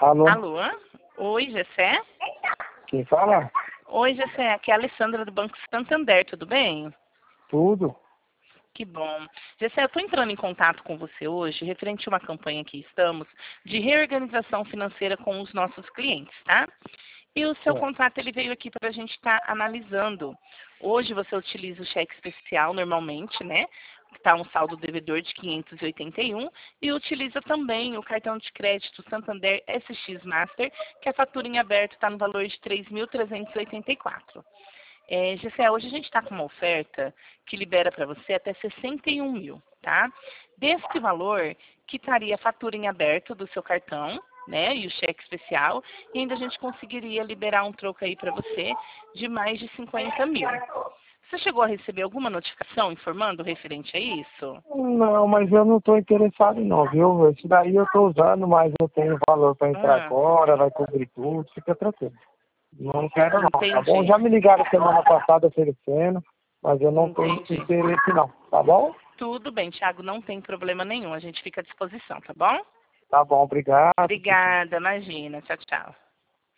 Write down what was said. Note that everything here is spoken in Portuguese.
Alô? Alô? Oi, Gessé? Quem fala? Oi, Gessé. Aqui é a Alessandra do Banco Santander, tudo bem? Tudo. Que bom. Gessé, eu estou entrando em contato com você hoje, referente a uma campanha que estamos, de reorganização financeira com os nossos clientes, tá? E o seu É. contrato, ele veio aqui para a gente estar analisando. Hoje você utiliza o cheque especial normalmente, né? Que está um saldo devedor de 581 e utiliza também o cartão de crédito Santander SX Master, que a fatura em aberto está no valor de 3.384. Gessé, hoje a gente está com uma oferta que libera para você até 61 mil, tá? Deste valor, quitaria a fatura em aberto do seu cartão, né, e o cheque especial, e ainda a gente conseguiria liberar um troco aí para você de mais de 50 mil. Você chegou a receber alguma notificação informando referente a isso? Não, mas eu não estou interessado não, viu? Esse daí eu estou usando, mas eu tenho valor para entrar Ah, agora, vai cobrir tudo, fica tranquilo. Não quero não, tá bom? entendi, Já me ligaram semana passada oferecendo, mas eu não tenho entendi. interesse não, tá bom? Tudo bem, Thiago, não tem problema nenhum, a gente fica à disposição, tá bom? Tá bom, obrigado. Obrigada, imagina. Tchau, tchau.